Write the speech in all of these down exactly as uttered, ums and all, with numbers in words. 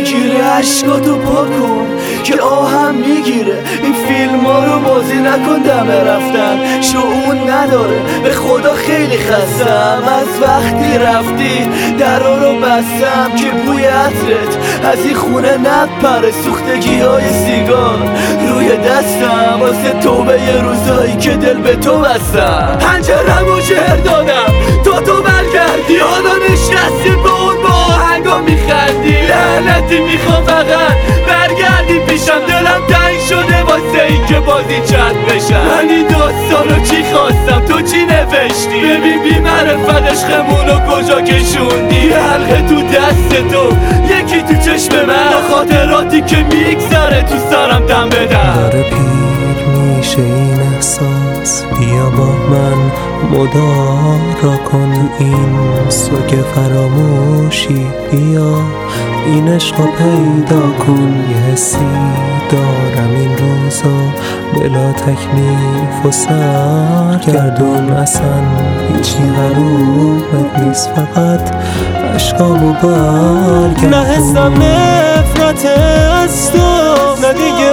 میگیره عشقاتو پاکن که آهم میگیره. این فیلم ها رو بازی نکن دمه رفتن شعون نداره به خدا خیلی خستم از وقتی رفتی درا رو بستم که بوی عطرت از این خونه نپره. سوختگی های سیگار روی دستم واسه توبه یه روزایی که دل به تو بستم. پنجرمو جر دادم تو تو برگردی حالا نشستی به اون با آهنگا میخندی. لعنتی میخوام فقط برگردی پیشم دلم تنگ شده واسه این که بازی چند بشم. من این داستانو چی خواستم تو چی نوشتی؟ ببین بی معرفت عشقمونو کجا کشوندی. حلقه تو دست تو یکی تو چشم من خاطراتی که میگذره تو سرم دم بدم. داره پیر میشه این احساس بیا با من مدارا کن این سوگ فراموشی. بیا این عشقو پیدا کن یه حسی دارم این روزا بلا تکلیف و سرگردون. اصلا هیچی قلوبت نیست فقط عشقامو برگردون. نه حسم نفرت از تو نه دیگه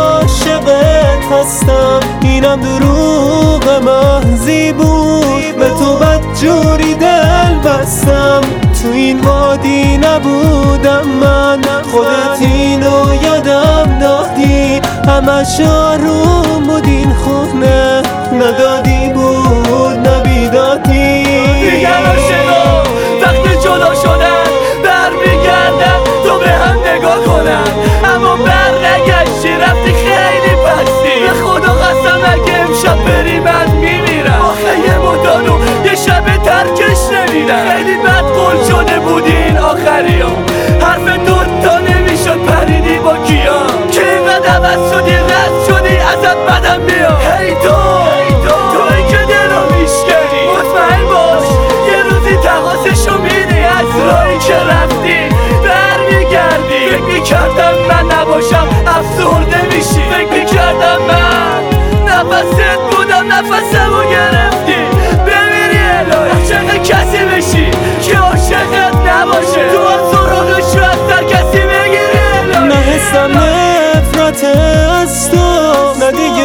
عاشقت هستم. اینم دروغ محضی بود به تو بدجوری دل بستم. تو این وادی نبودم من خودت اینو یادم دادی. همش آروم بود این خونه ندادی بود نبیدادی. دیگر عاشقا وقت جدا شدن برمیگردن تو به هم نگاه کنن اما برنگشتی رفتی خیلی پستی. به خدا قسم اگه امشب بری من میمیرم. آخه یه مدانو یه شب ترکش نمیدم. خیلی بد قول شده بودی این آخری ها حرف دوتا نمیشد پریدی با کیا که اینقدر عوض شدی رد شدی ازت بدم میاد. هی تو تو این که دلو میشکنی مطمئن باش یه روزی تقاسشو میدی. از راهی که رفتی برمیگردی. فکر میکردم من نباشم افسرده میشی. فکر میکردم من نفست بودم نفسمو گرفتی. بمیری الهی عاشق کسی بشی که عاشقت نباشه. تو هم سراغشو از در کسی بگیری الهی. نه حسم نفرت از تو نه دیگه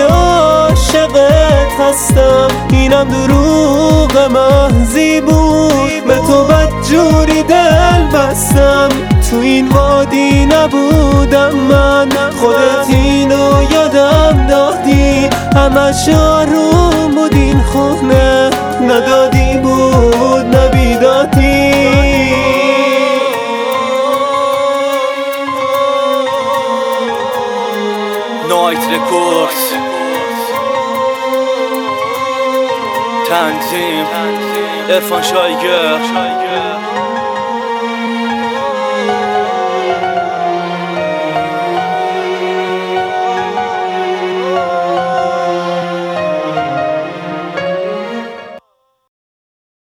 عاشقت هستم. اینم دروغ محضی بود به تو بدجوری دل بستم. تو این وادی نبودم من خودت اینو یادم دادی. همش آروم بود این خونه ندادی بود نبیدادی. نایت رکوردز تنظیم عرفان شایگر